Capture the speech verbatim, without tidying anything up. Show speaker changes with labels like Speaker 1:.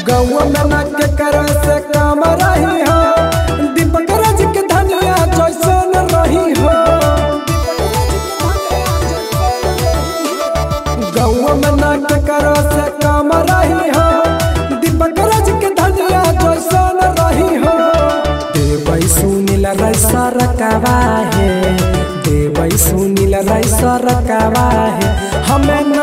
Speaker 1: गौ में ना के कर से काम रही हो, दीपक राज के धनिया जैसन रही हो। गौ में ना के कर से काम रही हो, दीपक राज के धनिया जैसन रही हो। देवै सुनील रैसा रकवा है, देवै सुनील रैसा रकवा है, हमें